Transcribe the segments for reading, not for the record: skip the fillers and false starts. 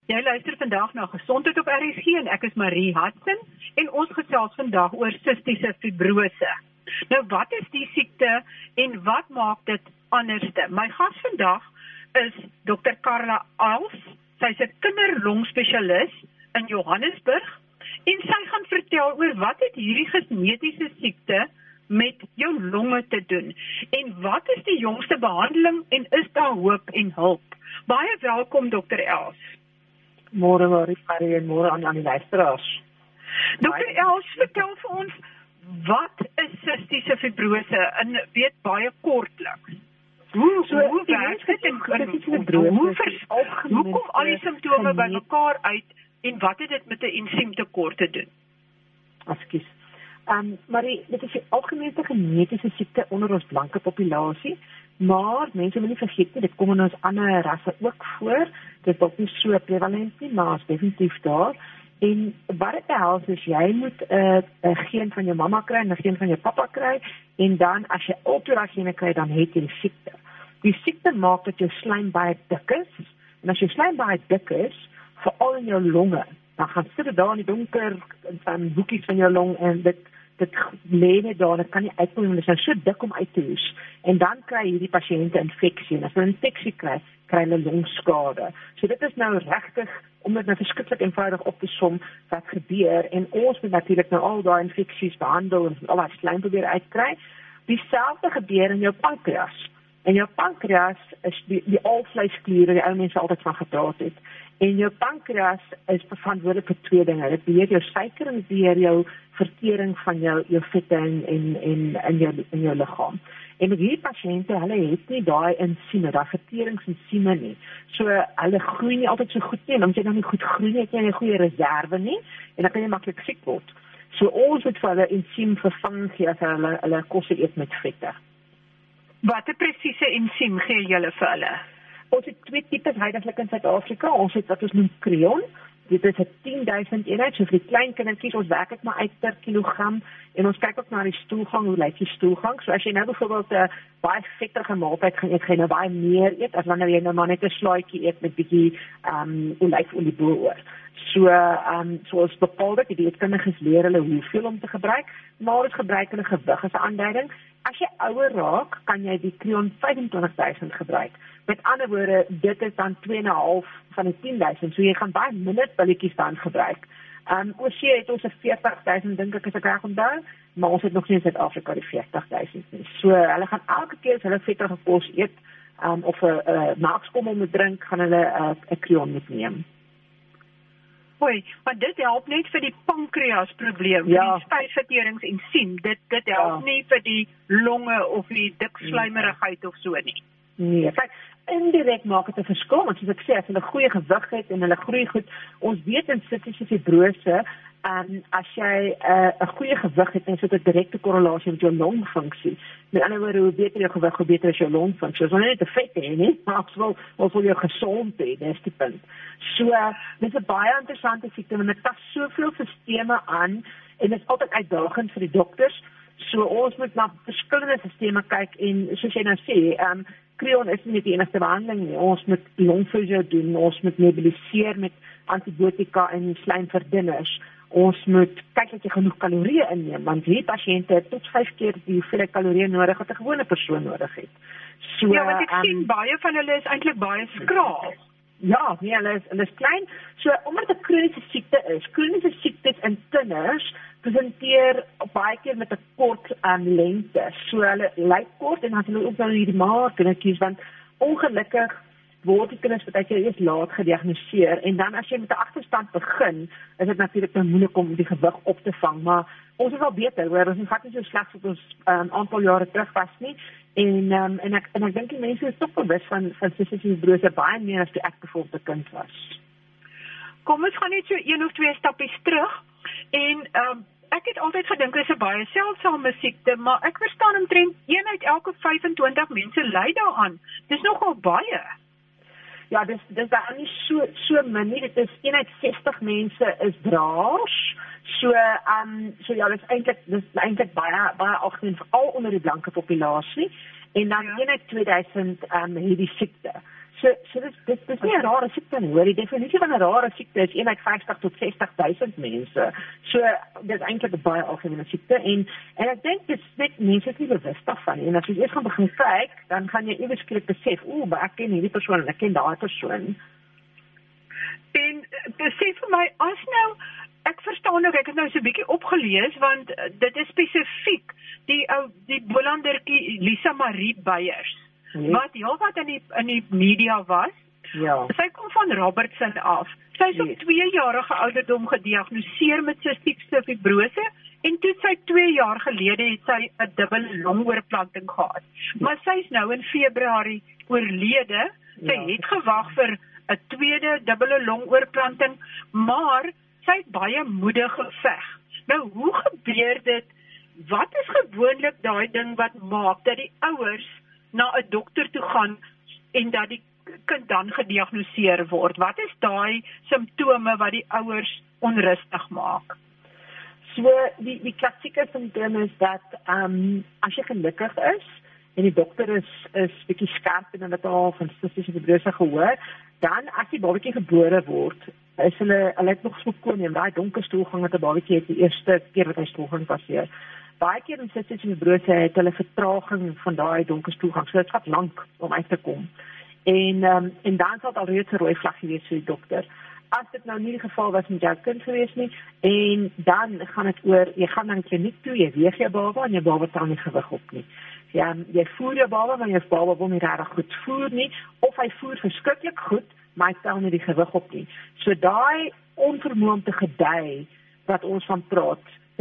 Jy luister vandag na Gesondheid op RSG en ek is Marie Hudson en ons gesels vandag oor sistiese fibrose. Nou wat is die siekte en wat maak dit anderste? My gas vandag is Dr. Carla Els. Sy is 'n kinderlongspesialis in Johannesburg en sy gaan vertel oor wat het hierdie genetiese siekte met jou longe te doen en wat is die jongste behandeling en is daar hoop en hulp? Baie welkom Dr. Els. Môre Marie en môre aan die luisteraars. Dr. Els, vertel vir ons, wat is sistiese fibrose en weet baie kortliks? Hoe werk dit en hoe kom al die simptome by mekaar uit en wat het dit met 'n ensiemtekort te doen? Ekskuus. Marie, dit is 'n algemene genetiese siekte onder ons blanke populasie, maar mense moet nie vergeet nie, dit kom in ons ander rasse ook voor. Dit is dalk nie so prevalent nie, maar is definitief daar. En wat dit behels is, jy moet 'n geen van jou mamma kry en 'n geen van jou pappa kry, en dan as jy albei daai gene kry, dan het jy die siekte. Die siekte maak dat jou slijm baie dik is, en as jou slijm baie dik is, veral in jou longe, dan gaan sit dit daar in die donker hoekies van jou long en dit lê net daar, dit kan nie uitkom nie, dit is so dik om uit te hoes. En dan kry hierdie pasiënte infeksie, en as hulle infeksie kry hulle longskade. So dit is nou regtig, om dit nou verskriklik eenvoudig op te som wat gebeur, en ons moet natuurlik nou al daai infeksies behandel en al daai slijm probeer uitkry. Dieselfde gebeur in jou pankreas. En jou pankreas is die alvleiskliere, die ou mense altyd van gepraat het. En jou pankreas is verantwoordelik vir twee dinge. Dit beheer jou suiker en dit beheer jou vertering van jou vette in jou liggaam. En met hierdie pasiënte, hulle het nie daai ensieme, daai verteringsensieme nie. So hulle groei nie altyd so goed nie, en omdat jy dan nie goed groei nie, het jy nie 'n goeie reserve nie, en dan kan jy maklik siek word. So ons moet vir hulle ensiem vervang gee as hulle kos eet met vette. Watter presiese ensiem gee julle vir hulle? Ons het twee tipes huidiglik in Suid-Afrika. Ons het wat ons noem Creon. Dit is 'n 10.000 eenheid, so vir die klein kindertjies, ons werk dit maar uit per kilogram, en ons kyk ook na die stoelgang, hoe lyk die stoelgang. So as jy nou byvoorbeeld 'n baie vetterige maaltyd gaan eet, gaan jy nou baie meer eet, as wanneer jy nou maar net 'n slaaitjie eet met bietjie olyfolie bo-oor. So ons bepaal dit, die dieetkundiges leer hulle hoeveel om te gebruik, maar ons gebruik hulle gewig as 'n aanduiding. As jy ouer raak, kan jy die Creon 25.000 gebruik. Met ander woorde, dit is dan 2,5 van die 10.000, so jy gaan baie minder pilletjies dan gebruik. Oorsee het ons 'n 40.000, dink ek, as ek reg onthou, maar ons het nog nie in Suid-Afrika die 40.000 nie. So hulle gaan elke keer as hulle vetterige kos eet, of 'n melkskommel moet drink, gaan hulle 'n Creon moet neem. Hoi, maar dit help net vir die pankreasprobleem, vir die spysverteringsensiem. Dit help nie vir die longe of die dikslijmerigheid of so nie. Nee, kyk, indirek maak dit 'n verskil, want soos ek sê, as hulle goeie gewig het en hulle groei goed, ons weet in sistiese fibrose, as jy 'n goeie gewig het, dan is dit 'n direkte korrelasie met jou longfunksie. Met ander woorde, hoe beter jou gewig, hoe beter is jou longfunksie. Ons wil nie te vet hê nie, maar ons wil jou gesond hê, dis die punt. So, dit is 'n baie interessante siekte, want dit pas soveel sisteme aan, en dit is altyd uitdagend vir die dokters. So ons moet na verskillende sisteme kyk, en soos jy nou sê, Creon is nie die enigste behandeling nie. Ons moet longfusio doen, ons moet nebuliseer met antibiotika en slijmverdunners. Ons moet kyk dat jy genoeg kalorieë inneem, want hierdie pasiënte het tot 5 keer die hoeveelheid kalorieë nodig wat 'n gewone persoon nodig het. So, ja, want ek sien baie van hulle is eintlik baie skraal. Ja, nee, hulle is klein. So omdat dit 'n kroniese siekte is, kroniese siektes in kinders presenteer baie keer met 'n kort lengte. So hulle lyk kort, en dan hulle ook nou hierdie maar kindertjies, want ongelukkig word die kinders baie keer eers laat gediagnoseer, en dan as jy met 'n agterstand begin, is dit natuurlik nou moeilik om die gewig op te vang, maar ons is al beter, hoor, ons gaan nie so sleg as ons aantal jare terug was nie, en ek dink die mense is toch bewus van sistiese fibrose baie meer as toe ek bijvoorbeeld 'n kind was. Kom ons gaan net so 1 of 2 stappies terug, en ek het altyd gedink dit is 'n baie seldsame siekte, maar ek verstaan omtrent 1 uit elke 25 mense ly daaraan. Dis nogal baie. Ja, dis daar nie so min nie. Dit is 1 uit 60 mense is draers. So ja, dis eintlik baie algemeen, veral onder die blanke populasie. En dan 1 uit 2000 het die siekte. So dis nie 'n rare siekte nie, hoor. Die definisie van 'n rare siekte is 1 uit 50 tot 60,000 mense. So dis eintlik 'n baie algemene siekte en ek dink dis net mense is nie bewus daarvan nie. En as jy eers gaan begin kyk, dan gaan jy eers skielik besef, maar ek ken hierdie persoon en ek ken daai persoon. En besef vir my as nou ek verstaan ook, ek het nou so 'n bietjie opgelees want dit is spesifiek die Bolandertjie Lisa Marie Beyers. Wat heelwat in die media was. Ja. Sy kom van Robertson af. Sy is op 2-jarige ouderdom gediagnoseer met sistiese fibrose en toe sy 2 jaar gelede het sy 'n dubbele longoorplanting gehad. Maar sy is nou in Februarie oorlede. Sy het gewag vir 'n tweede dubbele longoorplanting, maar sy het baie moedig geveg. Nou, hoe gebeur dit? Wat is gewoonlik daai ding wat maak dat die ouers na 'n dokter toe gaan en dat die kind dan gediagnoseer word? Wat is daai simptome wat die ouers onrustig maak? So, die klassieke simptome is dat as jy gelukkig is en die dokter is bietjie skerp en het al van sistiese fibrose gehoor, dan as die babatjie gebore word, is hulle het nog spookonium, daai donker stoelgang wat 'n babatjie het die eerste keer wat hy stoelgang passeer. Baie keer in sistiese fibrose het hulle vertraging van daai donker stoelgang, so dit vat lank om uit te kom. En dan sal dit alreeds 'n rooi vlaggie wees vir die dokter. As dit nou nie die geval was met jou kind gewees nie, en dan gaan dit oor, jy gaan na die kliniek toe, jy weeg jou baba en jou baba tel nie gewig op nie. Ja, jy voer jou baba, maar jou baba wil nie regtig goed voer nie, of hy voer verskriklik goed, maar hy tel nie die gewig op nie. So daai onvermoë om te gedei wat ons van praat,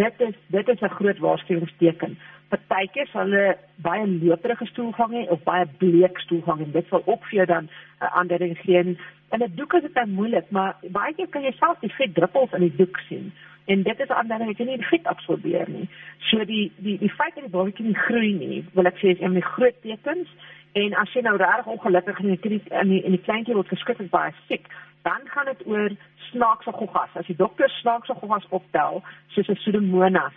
dit is 'n groot waarskuwingsteken. Partykeer sal hulle baie loterige stoelgang hê of baie bleek stoelgang en dit sal ook vir jou dan 'n aanduiding gee. En 'n doek is dit dan moeilik, maar baie keer kan jy self die vetdruppels in die doek sien. En dit is 'n aanduiding dat jy nie die vet absorbeer nie. So die feit dat die babatjie nie groei nie, wil ek sê is een van die groot tekens. En as jy nou regtig ongelukkig in die kleintjie word verskriklik baie siek, dan gaan dit oor snaakse goggas. As die dokter snaakse goggas optel, soos 'n Pseudomonas,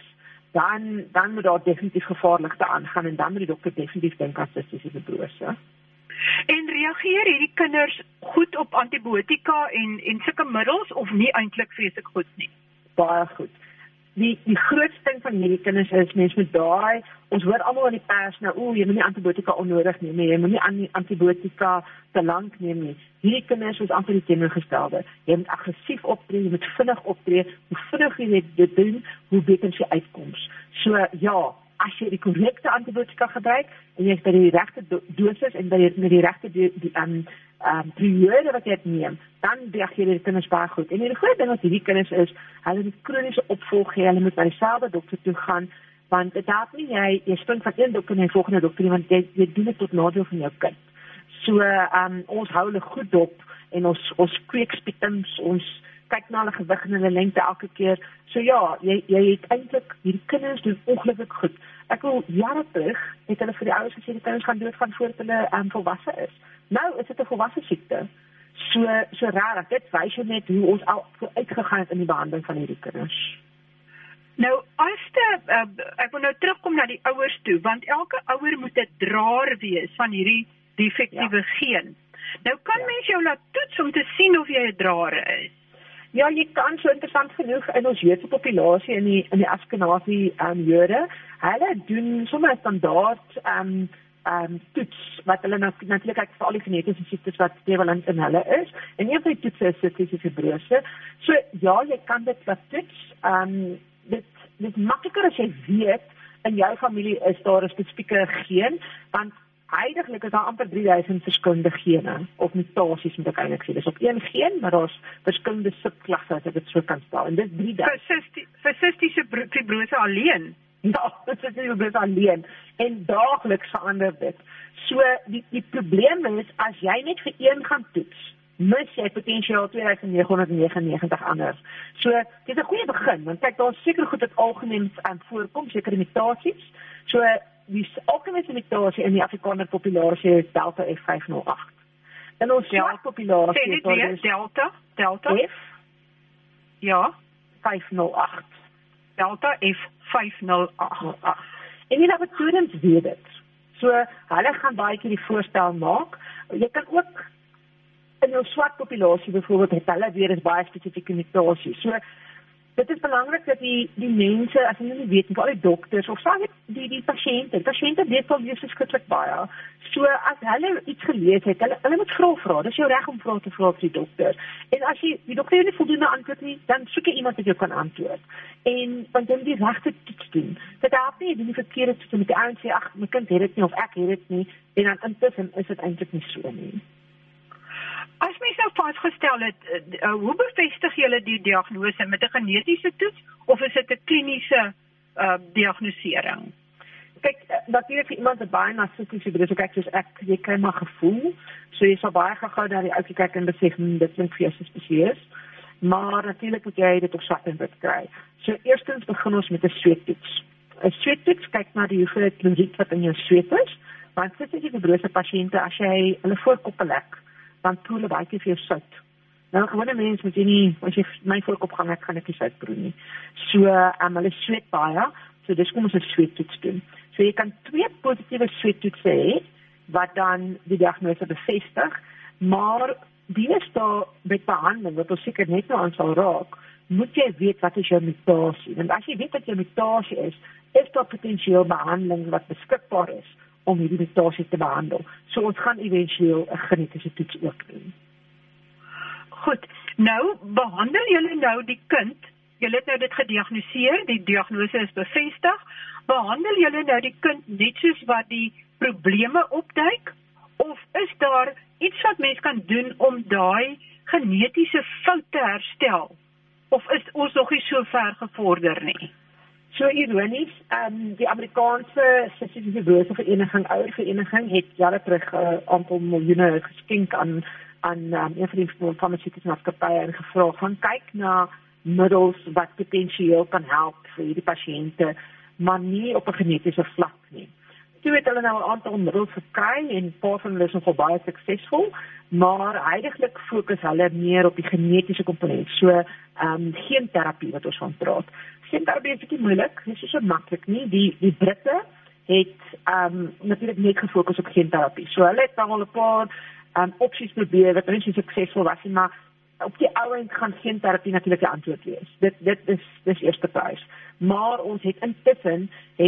dan moet daar definitief gevaarlikte aangaan en dan moet die dokter definitief dink aan sistiese fibrose. En reageer hierdie kinders goed op antibiotika en sulke middels of nie eintlik vreeslik goed nie? Baie goed. Die grootste ding van hierdie kinders is mens met daai, ons hoor almal in die pers nou, jy moet nie antibiotika onnodig neem nie, jy moet nie antibiotika te lank neem nie. Hierdie kinders is amper die teenoorgestelde. Jy moet aggressief optree, jy moet vinnig optree. Hoe vinnig jy dit doen, hoe beter is die uitkoms. So ja, as jy die korrekte antibiotika gebruik en jy is by die regte dosis en met die regte periode wat jy het neem, dan reageer die kinders baie goed. En die groot ding wat hierdie kinders is, hulle moet kroniese opvolg hê, hulle moet na dieselfde dokter toe gaan, want dit help nie jy spring van een dokter na die volgende dokter, want jy doen dit tot nadeel van jou kind. So ons hou hulle goed dop en ons kweek spitums, ons kyk na hulle gewig en hulle lengte elke keer. So ja, jy het eintlik, hierdie kinders doen ongelukkig goed. Ek wil jare terug, het hulle vir die ouers gesê, die kinders gaan doodgaan voordat hulle volwasse is. Nou is dit 'n volwasse siekte. So raar, dit wys jou net hoe ons al uitgegaan het in die behandeling van hierdie kinders. Nou, ek wil nou terugkom na die ouers toe, want elke ouer moet 'n draer wees van hierdie defektiewe geen. Nou kan mens jou laat toets om te sien of jy 'n draer is. Ja, jy kan, so interessant genoeg in ons Joodse populasie in die Ashkenazi Jode, hulle doen sommer 'n standaard toets wat hulle natuurlik kyk vir al die genetiese siektes wat prevalent in hulle is. En een van die toetse is sistiese fibrose. So ja, jy kan dit laat toets. Dit is makliker as jy weet in jou familie is daar 'n spesifieke geen, want Heidiglik is daar amper 3000 verskillende gene of mutasies moet ek eintlik sê. Dis op een geen, maar daar's verskillende subklasse as ek dit so kan stel. En dis 3000. Vir sistiese fibrose alleen. Ja, sistiese fibrose alleen. En daagliks verander dit. So die probleem is as jy net vir een gaan toets, mis jy potensiaal 2999 anders. So dit is 'n goeie begin, want kyk daar's seker goed wat algemeen voorkom, sekere mutasies. So die algemene mutasie in die Afrikaner populasie is Delta F508. In ons swart populasie is Delta F ja 508. Delta F508. En die laboratoriums weet dit. So hulle gaan baie keer die voorstel maak. Jy kan ook in jou swart populasie byvoorbeeld het hulle weer 'n baie spesifieke mutasie. So dit is belangrik dat die mense, as hulle nie weet, al die dokters of selfs die pasiënte weet al nie verskriklik baie. So as hulle iets gelees het, hulle moet vra. Dis jou reg om vrae te vra vir die dokter. En as die dokter jou nie voldoende antwoord nie, dan soek jy iemand wat jou kan antwoord. En want jy moet die regte toets doen. Dit help nie die verkeerde toets met die ouens sê, ag, my kind het dit nie of ek het dit nie, en dan intussen is dit eintlik nie so nie. As mens nou vasgestel het, hoe bevestig julle die diagnose met 'n genetiese toets of is dit 'n kliniese diagnosering? Kyk, natuurlik vir iemand wat baie na siektes is, so kyk soos ek, jy kry maar gevoel, so jy sal baie gou na die ouetjie kyk en besef, dit klink vir jou suspisieus, maar natuurlik moet jy dit op swart en wit kry. So eerstens begin ons met 'n sweettoets. 'n Sweettoets kyk na die hoeveelheid kloried wat in jou sweet is, want cysties fibrose pasiënte, as jy hulle voorkoppe lek, dan proe hulle baie keer vir jou sout. Nou, gewone mens moet jy nie, as jy my voorkop gaan, kan ek nie sout proe nie. So, hulle sweet baie, so dis kom ons 'n sweettoets doen. So, jy kan 2 positiewe sweettoetse hê, wat dan die diagnose bevestig, maar die is daar met behandeling, wat ons seker net nou aan sal raak, moet jy weet wat is jou mutasie. Want as jy weet wat jou mutasie is daar potensieel behandeling wat beskikbaar is om hierdie mutasie te behandel. So ons gaan eventueel 'n genetiese toets ook doen. Goed, nou behandel julle nou die kind, julle het nou dit gediagnoseer, die diagnose is bevestig, behandel julle nou die kind net soos wat die probleme opduik, of is daar iets wat mens kan doen om daai genetiese fout te herstel, of is ons nog nie so ver gevorder nie? So ironies, die Amerikaanse Cystic Fibrose Vereniging, ouer vereniging, het jare terug 'n aantal miljoene geskenk aan een van die farmaceutiese maatskappye en gevra van kyk na middels wat potensieel kan help vir hierdie pasiënte, maar nie op 'n genetiese vlak nie. Toe het hulle nou 'n aantal middels gekry en 'n paar van hulle is nogal baie suksesvol, maar heidaglik fokus hulle meer op die genetiese komponent. So geenterapie wat ons van praat. Geenterapie is bietjie moeilik, dis nie so maklik nie. Die Britte het natuurlik net gefokus op geenterapie. So hulle het al 'n paar opsies probeer wat nie so suksesvol was nie, maar op die ou end gaan geenterapie natuurlik die antwoord wees. Dit is eerste prys. Maar ons het intussen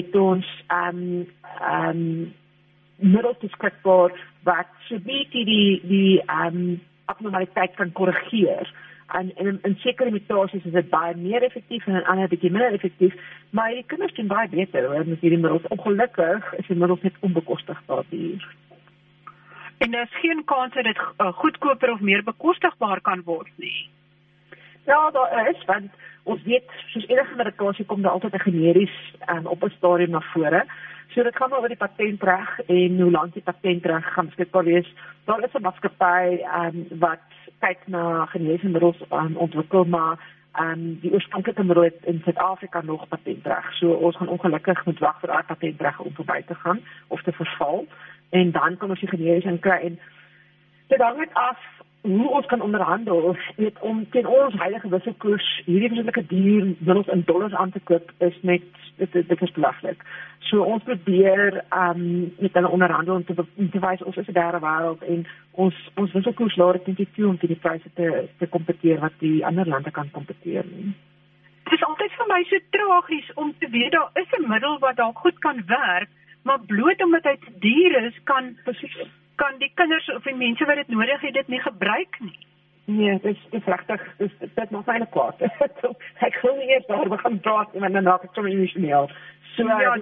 middels beskikbaar wat so bietjie die abnormaliteit kan korrigeer. En in sekere mutasies is dit baie meer effektief en in ander bietjie minder effektief, maar die kinders doen baie beter hoor met hierdie middels. Ongelukkig is die middels net onbekostigbaar hier. En daar is geen kans dat dit goedkoper of meer bekostigbaar kan word nie. Ja, daar is, want ons weet, soos enige medikasie kom daar altyd 'n generis op 'n stadium na vore. So dit gaan oor die patentreg en hoe lank die patentreg gaan beskikbaar wees. Daar is 'n maatskappy wat kyk na generiese middels ontwikkel, maar die oorspronklike middel het in Suid-Afrika nog patentreg. So ons gaan ongelukkig moet wag vir daai patentreg om verby te gaan of te verval. En dan kan ons die generiese inkry en dit hang net af hoe ons kan onderhandel, weet om teen ons huidige wisselkoers hierdie verskillende duur middels in dollars aan te koop is net dit is belaglik. So ons probeer met hulle onderhandel om te wys ons is 'n derde wêreld en ons wisselkoers laat dit toe om die pryse te kompeteer wat die ander lande kan kompeteer. Dit is altyd vir my so tragies om te weet daar is 'n middel wat dalk goed kan werk, maar bloot omdat hy te duur is, kan die kinders of die mense wat dit nodig het, dit nie gebruik nie. Nee, dit is regtig, dit maak my kwaad. Ek wil nie eers daaroor gaan praat, maar dan raak ek sommer emosioneel. So ja,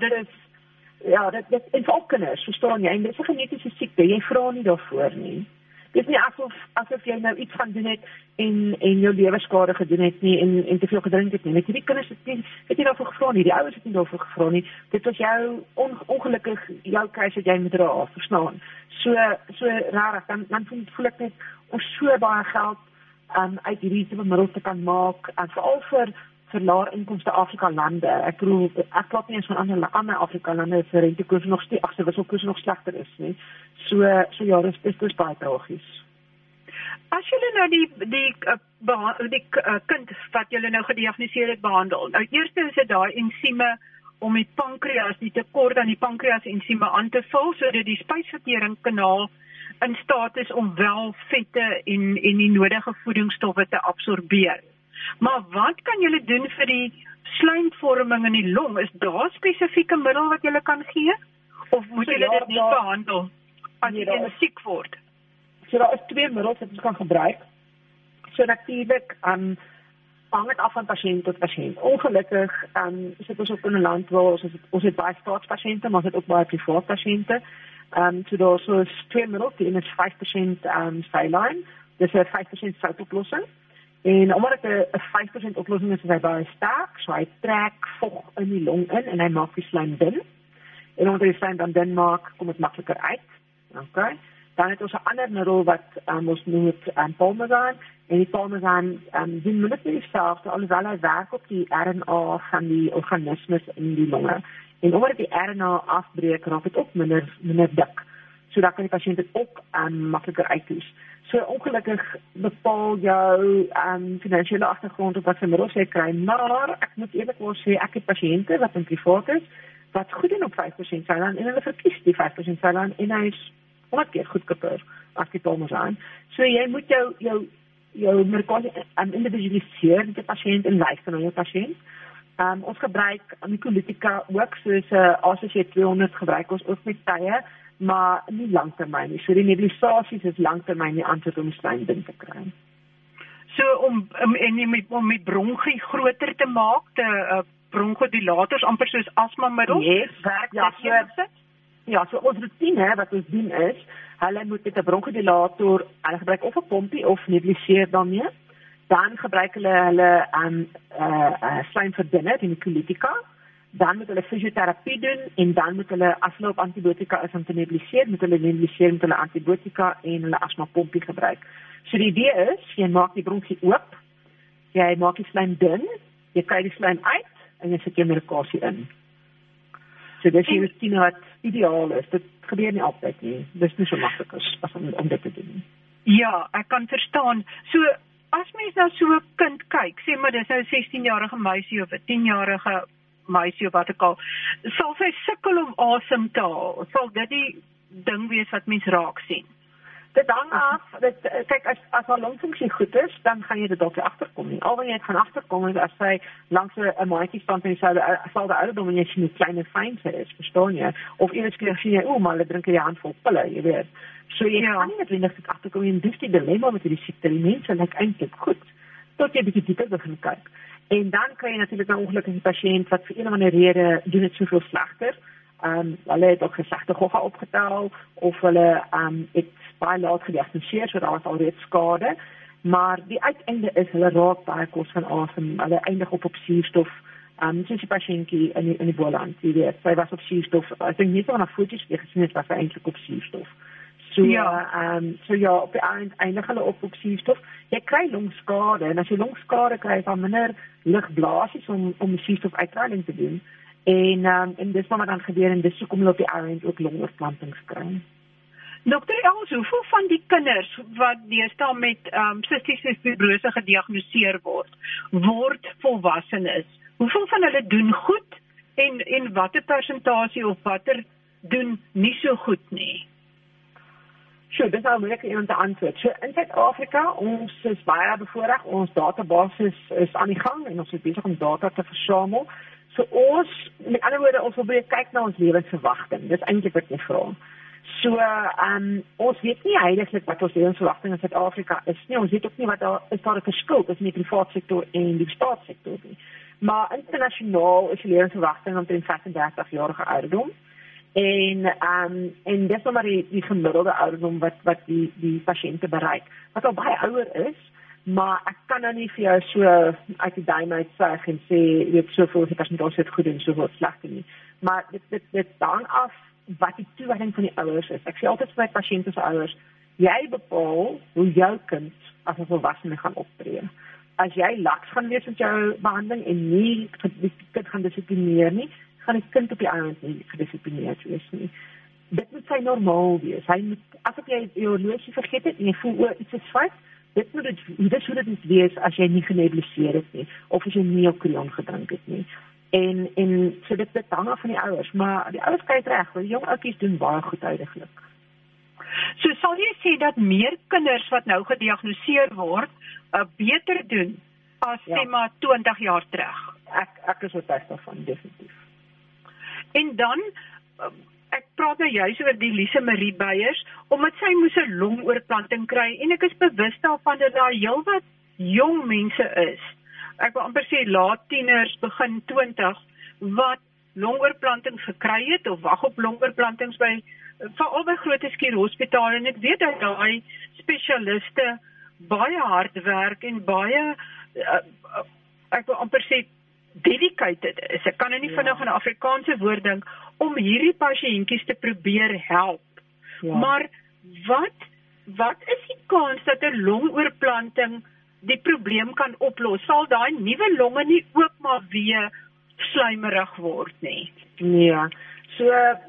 dit is ook kinders, verstaan jy? En dit is 'n genetiese siekte, jy vra nie daarvoor nie. Dit is nie asof jy nou iets gaan doen het en jou lewe skade gedoen het nie en te veel gedrink het nie. Net hierdie kinders het nie daarvoor gevra nie, die ouers het nie daarvoor gevra nie. Dit was jou ongelukkig jou keuse wat jy moet dra, verstaan. So rarig, dan voel ek net ons so baie geld uit hierdie tipe middels te kan maak, en veral vir laer inkomste Afrika lande. Ek praat nie eens van ander Afrika lande vir rentekoers nog steeds, se wisselkoers nog slegter is nie. So ja, dit is baie tragies. As julle nou die kind wat julle nou gediagnoseer het behandel. Nou eerste is dit daai ensieme om die pankreas, die tekort aan die pankreas ensieme aan te vul sodat die spysverteringskanaal in staat is om wel vette en die nodige voedingsstowwe te absorbeer. Maar wat kan julle doen vir die slijmvorming in die long? Is daar spesifieke middel wat julle kan gee? Of moet julle dit nie behandel as jy siek word? So daar is 2 middels wat ons kan gebruik. So natuurlik, hang het af van patiënt tot patiënt. Ongelukkig sit ons ook in 'n land waar ons het baie staatspasiënte, maar ons het ook baie privaat pasiënte. So daar is 2 middels, die een is 5% saline, dis 'n 5% soutoplossing. En omdat dit 'n 5% oplossing is hy baie sterk, so hy trek vog in die long in en hy maak die slijm dun. En omdat die slijm dan dun maak, kom dit makliker uit. Okay. Dan het ons 'n ander middel wat ons noem het Pulmazan. En die Pulmazan doen min of meer dieselfde, alhoewel hy werk op die RNA van die organismes in die longe. En omdat die RNA afbreek, raak dit ook minder dik. So dan kan die patiënt dit ook makliker uitdoes. So ongelukkig bepaal jou finansiële agtergrond op wat vir middels jy kry, maar ek moet eerlikwaar sê ek het pasiënte wat in privaat is wat goed doen op 5% saline en hulle verkies die 5% saline en hy is 100 keer goedkoper as die Pulmazan. So jy moet jou medikasie individualiseer met die pasiënt en luister na jou pasiënt. Ons gebruik mycolitica ook, soos ACC200 gebruik ons ook met tye, maar nie langtermyn nie. So die nebulisies is langtermyn die antwoord om die slijm dun te kry. So om die bronchie groter te maak, bronchodilators amper soos asmamiddels, werk so ons routine wat ons doen is, hulle moet met 'n bronchodilator, hulle gebruik of 'n pompie of nebuliseer daarmee. Dan gebruik hulle slijmverdunner, die mycolitica. Dan moet hulle fisioterapie doen en dan moet hulle as hulle op antibiotika is om te nebuliseer, moet hulle nebuliseer met hulle antibiotika en hulle asmapompie gebruik. So die idee is, jy maak die bronkie oop, jy maak die slijm dun, jy kry die slijm uit en jy sit jou medikasie in. So dis die routine wat ideaal is. Dit gebeur nie altyd nie. Dis nie so maklik as om dit te doen. Ja, ek kan verstaan. So as mens na so 'n kind kyk, sê maar dis nou 'n 16-jarige meisie of 'n 10-jarige meisie of wat ook al, sal sy sukkel om asem te haal? Sal dit die ding wees wat mens raak sien? Dit hang af, kyk, as haar longfunksie goed is, dan gaan jy dit dalk agterkom nie. Al wat jy gaan agterkom is as sy langs 'n maatjie staan en sy sal die ouderdom en jy sien hoe klein en fyn sy is, verstaan jy? Of iewers kry jy, maar hulle drink 'n handvol pille, jy weet. So jy kan nie noodwendig dit agterkom en dis die dilemma met hierdie siekte. Die mense lyk eintlik goed tot jy bietjie dieper begin kyk. En dan kry jy natuurlik 'n ongelukkige pasiënt wat vir een of ander rede doen dit soveel slegter. Hulle het ook gesegde gogga opgetel of hulle het baie laat gediagnoseer, so daar was alreeds skade, maar die uiteinde is hulle raak baie kos van asem, hulle eindig op suurstof. Soos die pasiëntjie in die Boland, jy weet, sy was op suurstof. Ek dink nie so na foto's jy gesien het was sy eintlik op suurstof. So op die eindig hulle op suurstof. Jy kry longskade en as jy longskade kry, dan minder lugblaasies om suurstof uitstraling te doen. En dis wat dan gebeur en dis hoekom hulle op die eind ook longoortplantings kry. Dr. Els, hoeveel van die kinders wat deesdae met cystic fibrose gediagnoseer word volwassenes? Hoeveel van hulle doen goed en watter persentasie of watter doen nie so goed nie? Sure, dis nou moeilik om te antwoord. So in Suid-Afrika, ons is baie bevoorreg, ons database is aan die gang en ons is besig om data te versamel. So ons, met ander woorde, ons wil baie kyk na ons lewensverwagting. Dis eintlik wat jy vra. So ons weet nie heiliglik wat ons lewensverwagting in Suid-Afrika is nie. Ons weet ook nie wat daar 'n verskil tussen die private sektor en die staatssektor nie. Maar internasionaal is die lewensverwagting omtrent 35 jarige ouderdom. En dis nou maar die gemiddelde ouderdom wat die pasiënte bereik. Wat al baie ouer is, maar ek kan nou nie vir jou so uit die duim uit sê en sê jy het soveel persentasie goed en soveel sleg nie. Maar dit hang af wat die toewyding van die ouers is. Ek sê altyd vir my pasiënte se ouers, jy bepaal hoe jou kind as 'n volwassene gaan optree. As jy laks gaan wees met jou behandeling en nie die kind gaan dissiplineer nie, gaan die kind op die eind nie gedisiplineerd wees nie. Dit moet sy normaal wees. Hy moet, as jy jou horlosie vergeet het en jy voel iets is fout, dit moet dit wees as jy nie genebuliseer het nie, of as jy nie op kreon gedrink het nie. En so dit hang af van die ouers, maar die ouers kyk reg, want jong ouetjies doen baie goed uiteindelik. So sal jy sê dat meer kinders wat nou gediagnoseer word, beter doen as sê maar 20 jaar terug? Ek is oortuig daarvan, definitief. En dan, ek praat nou juist oor die Lise Marie Beyers, omdat sy moes 'n longoorplanting kry, en ek is bewus daarvan dat daar heelwat jong mense is, ek wil amper sê laat tieners, begin 20, wat longoorplantings gekry het, of wag op longoorplantings veral by groot skierhospitale, en ek weet dat daai spesialiste baie hard werk en baie, ek wil amper sê, dedicated is. Ek kan nou nie vinnig aan 'n Afrikaanse woord dink, om hierdie pasiëntjies te probeer help. Maar wat is die kans dat 'n longoorplanting die probleem kan oplos? Sal daai nuwe longe nie ook maar weer slijmerig word nie? Ja, so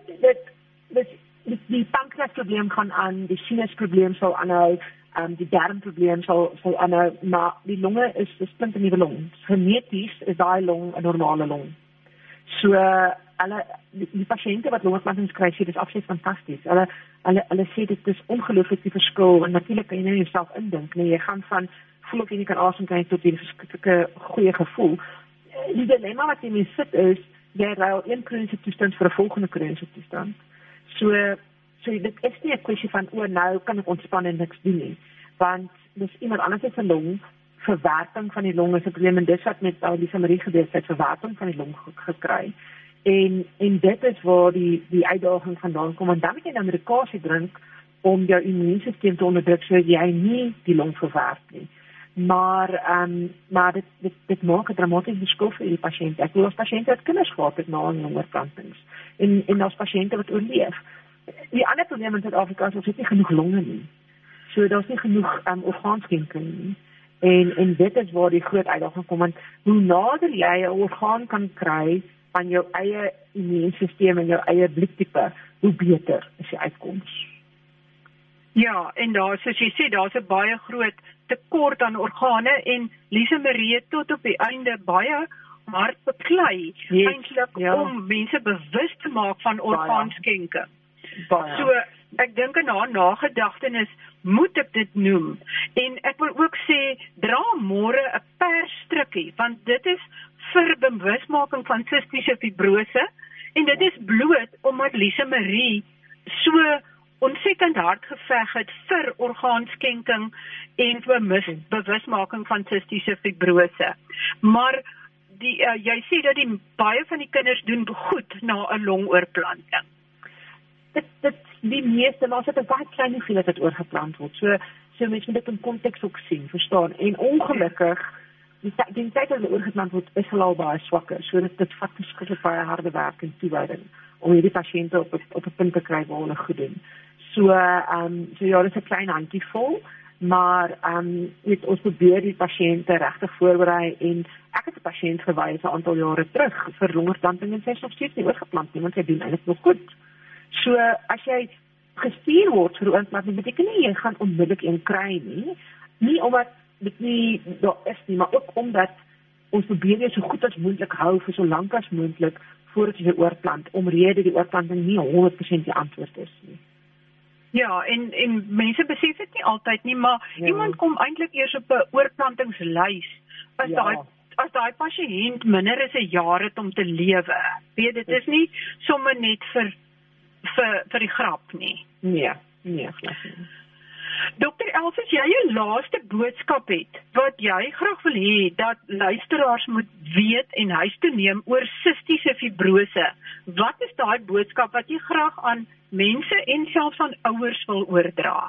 die pankreasprobleem gaan aan, die sinusprobleem sal aanhou, die darmprobleem sal aanhou, maar die longe is 'n splinte nuwe long. Geneties is daai long 'n normale long. So die pasiënte wat longoorplantings kry, sê dis absoluut fantasties. Hulle sê dit is ongelooflik die verskil, en natuurlik kan jy nou jouself indink, nee, jy gaan van voel of jy nie kan asem kry tot hierdie verskriklike goeie gevoel. Die dilemma wat jy mee sit is, jy ruil een kroniese toestand vir 'n volgende kroniese toestand. So dit is nie 'n kwessie van, nou kan ek ontspan en niks doen nie, want dis iemand anders se long, verwerking van die long is 'n probleem, en dis wat met Lise Marie gebeur het, verwerking van die long gekry, en dit is waar die uitdaging vandaan kom, en dan moet jy nou medikasie drink, om jou immuunstelsel te onderdruk, so jy nie die long verwerk nie. Maar dit maak 'n dramatiese verskil vir die pasiënt. Ek wil as pasiënte wat kinders gehad het na longoorplantings, en as pasiënte wat oorleef. Die ander probleem in Suid-Afrika is ons het nie genoeg longe nie. So daar's nie genoeg orgaanskenking nie. En dit is waar die groot uitdaging kom, want hoe nader jy 'n orgaan kan kry aan jou eie immuunstelsel en jou eie bloedtipe, hoe beter is die uitkoms. Ja, en daar, soos jy sê, daar's 'n baie groot tekort aan organe, en Lise Marie het tot op die einde baie hard beklei, eintlik om mense bewus te maak van orgaanskenking. So, ek dink in haar nagedagtenis moet ek dit noem, en ek wil ook sê, dra môre 'n persstrukkie, want dit is vir bewusmaking van sistiese fibrose, en dit is bloot omdat Lise Marie so ontsettend hard geveg het vir orgaanskenking en vir bewusmaking van sistiese fibrose. Maar jy sê dat baie van die kinders doen goed na 'n longoorplanting. Die meeste, maar as dit 'n baie klein hoeveelheid wat oorgeplant word, so mense moet dit in konteks ook sien, verstaan, en ongelukkig, die tyd dat hulle oorgeplant word, is hulle al baie swakker, so dit vat verskriklik baie harde werk en toewyding, om hierdie pasiënte op 'n punt te kry waar hulle goed doen. So ja, dit is 'n klein handjievol, maar ons probeer die pasiënte regtig voorberei, en ek het 'n pasiënt gewys 'n aantal jare terug vir longoorplanting, en sy is nog steeds nie oorgeplant nie, want sy doen eintlik nog goed. So as jy gestuur word vir 'n oorplanting, beteken nie jy gaan onmiddellik een kry nie omdat dit nie daar is nie, maar ook omdat ons probeer jy so goed as moontlik hou vir so lank as moontlik voordat jy oorplant, omrede die oorplanting nie 100% die antwoord is nie. Ja, en mense besef dit nie altyd nie, maar iemand kom eintlik eers op 'n oorplantingslys as daai pasiënt minder as 'n jaar het om te lewe. Weet, dit is nie sommer net vir die grap nie. Nee, glad nie. Dr. Els, as jy 'n laaste boodskap het wat jy graag wil hê dat luisteraars moet weet en huis toe neem oor sistiese fibrose, wat is daai boodskap wat jy graag aan mense en selfs aan ouers wil oordra?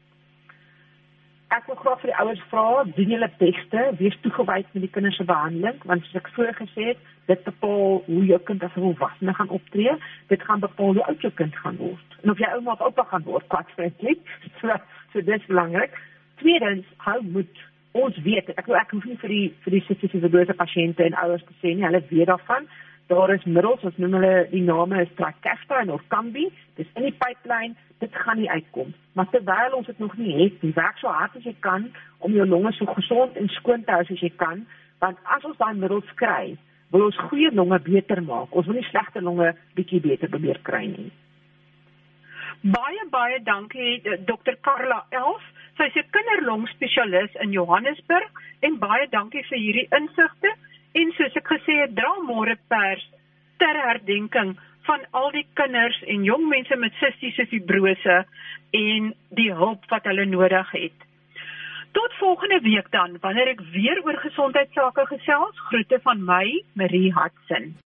Ek wil graag vir die ouers vra, doen julle beste, wees toegewyd met die kinders se behandeling, want soos ek vroeër gesê het, dit bepaal hoe jou kind as 'n volwassene gaan optree, dit gaan bepaal hoe oud jou kind gaan word, en of jy ouma of oupa gaan word, kwaadvriendelik, so dit is belangrik. Tweedens, hou moed. Ons weet, ek hoef nie vir die sistiese fibrose pasiënte en ouers te sê nie, hulle weet daarvan. Daar is middels, ons noem hulle, die name is Trikafta en Orkambi, dis in die pipeline, dit gaan nie uitkom. Maar terwyl ons dit nog nie het, werk so hard as jy kan, om jou longe so gesond en skoon te hou as jy kan, want as ons daai middels kry, wil ons goeie longe beter maak, ons wil nie slegte longe bietjie beter probeer kry nie. Baie dankie Dr. Carla Els. Sy is 'n kinderlongspesialis in Johannesburg en baie dankie vir hierdie insigte. En soos ek gesê het, dra môre pers ter herdenking van al die kinders en jong mense met sistiese fibrose en die hulp wat hulle nodig het. Tot volgende week dan, wanneer ek weer oor gesondheidsake gesels. Groete van my, Marie Hudson.